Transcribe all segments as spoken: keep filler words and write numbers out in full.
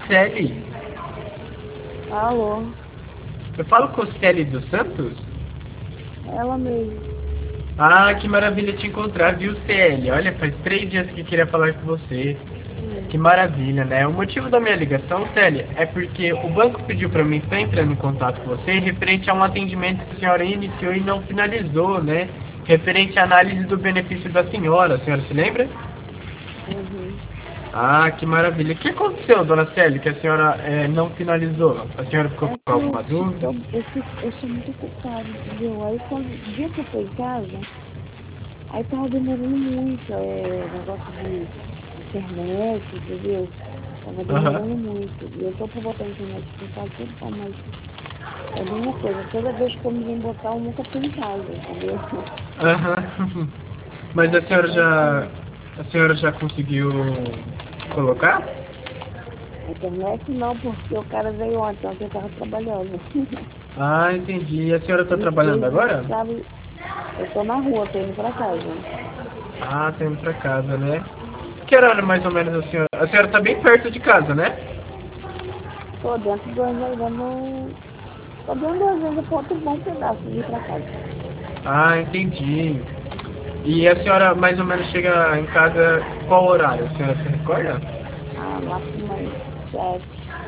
Celi. Alô? Eu falo com Celi dos Santos? Ela mesmo. Ah, que maravilha te encontrar, viu, Celi? Olha, faz três dias que queria falar com você. Que maravilha, né? O motivo da minha ligação, Célia, é porque o banco pediu para mim estar entrando em contato com você referente a um atendimento que a senhora iniciou e não finalizou, né? Referente à análise do benefício da senhora. A senhora se lembra? Uhum. Ah, que maravilha. O que aconteceu, dona Célia, que a senhora é, não finalizou? A senhora ficou É com que alguma eu, dúvida? eu, eu, fico- eu sou muito ocupada, entendeu? Aí quando o dia que eu tô em casa, aí tava demorando muito, é, negócio de internet, entendeu? Tava Aham. demorando muito. E eu tô pra botar a internet aqui em casa tudo, tá, mas é a mesma coisa. Toda vez que eu me vem botar, eu nunca tô em casa, entendeu? Aham. Mas A a senhora já. internet, A senhora já conseguiu colocar? a internet não, porque o cara veio ontem, ontem eu tava trabalhando. Ah, entendi. E a senhora está Ele trabalhando veio, agora? sabe, eu tô na rua, tô indo pra casa. Ah, tá indo pra casa, né? Que horário mais ou menos a senhora... A senhora tá bem perto de casa, né? Tô dentro do andando. Tô dentro do andando, falta um bom pedaço de ir pra casa. Ah, entendi. E a senhora mais ou menos chega em casa qual horário? A senhora se recorda? Ah, lá por umas sete.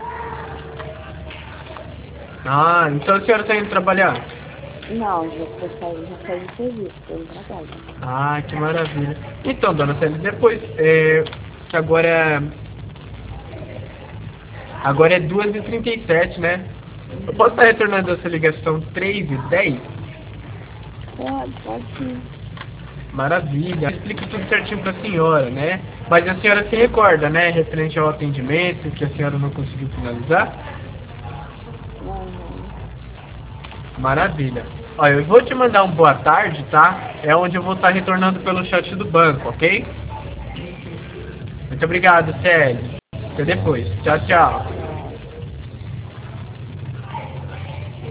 Ah, então a senhora tá indo trabalhar? Não, já tô saindo, já saí do serviço, tô indo pra casa. Ah, que maravilha. Então, dona Célia, depois, é, que agora é, agora é duas e trinta e sete, né? Eu posso estar Uhum. retornando essa ligação três e dez? Pode, pode sim. Maravilha. Explico tudo certinho para a senhora, né? Mas a senhora se recorda, né? Referente ao atendimento que a senhora não conseguiu finalizar? Uhum. Maravilha. Olha, eu vou te mandar um boa tarde, tá? É onde eu vou estar retornando pelo chat do banco, ok? Uhum. Muito obrigado, Célio. Até depois. Tchau, tchau.